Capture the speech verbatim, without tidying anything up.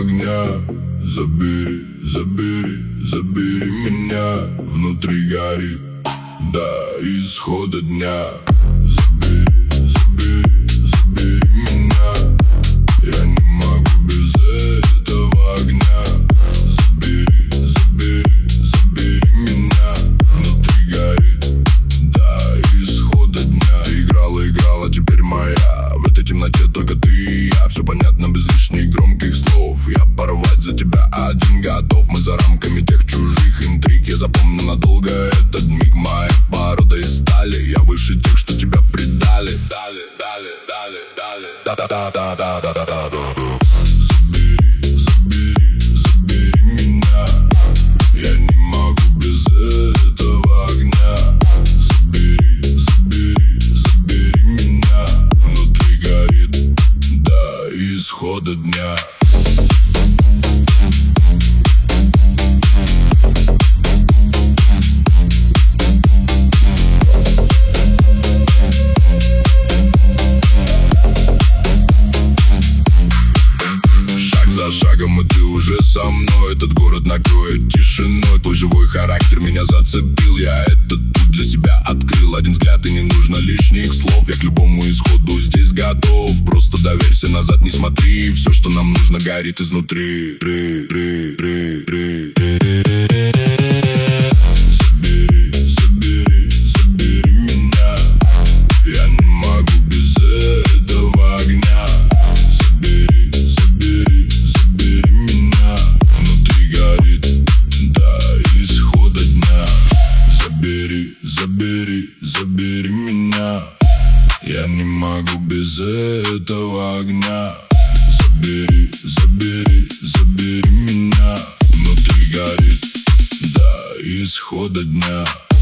огня. Забери, забери, забери меня. Внутри горит до исхода дня. Забери, забери, забери меня. Я не могу без этого огня. Забери, забери, забери меня. Внутри горит до исхода дня. Ты играла, играла, теперь моя. В этой темноте только ты и я. Все понятно без лишних громких слов. Я порвать за тебя один готов. Мы за рамками тех чужих интриг. Я запомню надолго этот миг. Моя порода из стали. Я выше тех, что тебя предали. Дали, дали, дали, дали. Да-да-да-да-да-да-да-да. Забери, забери, забери меня. Я не могу без этого огня. Забери, забери, забери меня. Внутри горит до исхода дня. За шагом, и ты уже со мной. Этот город накроет тишиной. Твой живой характер меня зацепил. Я этот путь для себя открыл. Один взгляд и не нужно лишних слов. Я к любому исходу здесь готов. Просто доверься, назад не смотри. Все, что нам нужно, горит изнутри. Забери, забери, забери меня. Я не могу без этого огня. Забери, забери, забери меня. Внутри горит до исхода дня. Забери, забери, забери меня. Я не могу без этого огня. Забери, забери, забери меня. Внутри горит до исхода дня.